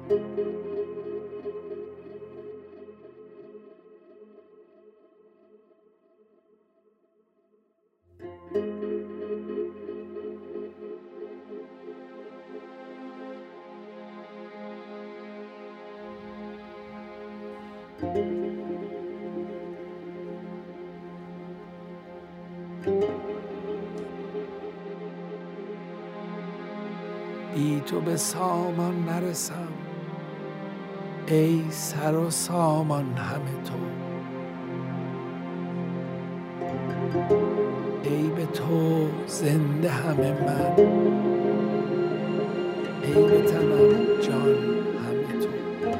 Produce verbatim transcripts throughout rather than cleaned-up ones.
بی تو به سامان نرسم، ای سر و سامان همه تو. ای به تو زنده همه من، ای به تنم جان همه تو.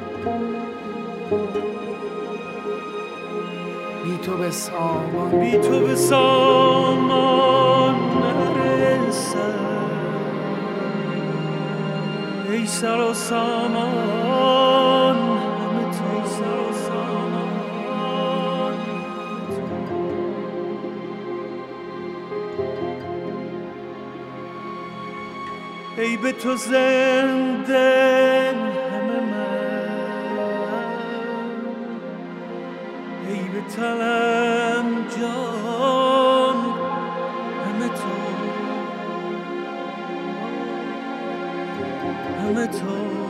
بی تو به سامان بی تو به سامان نرسم، ای سر و سامان همه تو. ای سر و سامان ای به تو زنده همه من، ای به تنم جان همه تو. همه تو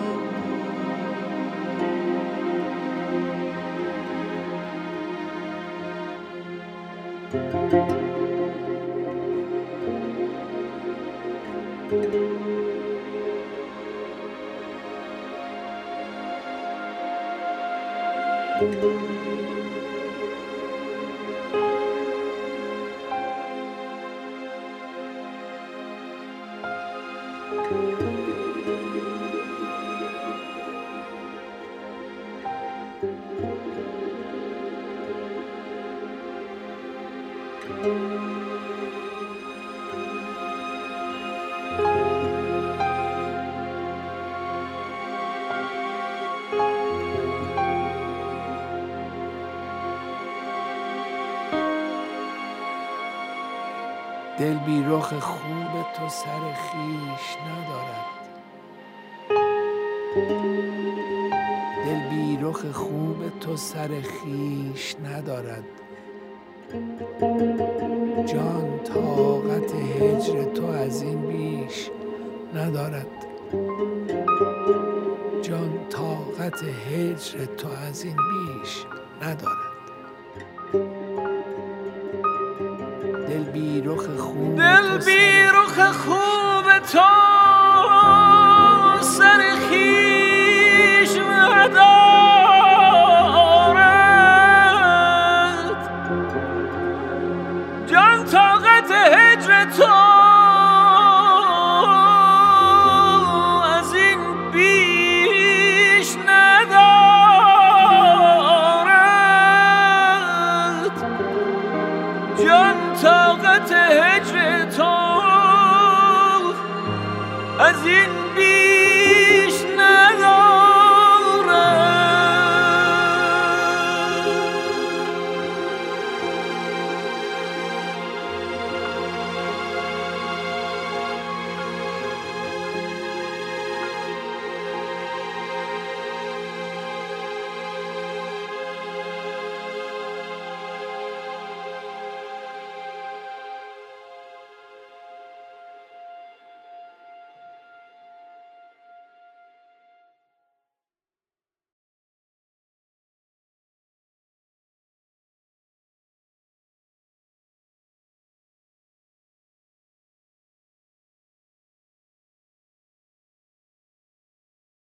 دل بی رخ خوب تو سر خویش ندارد. دل بی رخ خوب تو سر خویش ندارد. جان طاقت هجر تو از این بیش ندارد. جان طاقت هجر تو از این بیش ندارد. دل بی رخ خوب دل تو بی رخ خوب تو سر خویش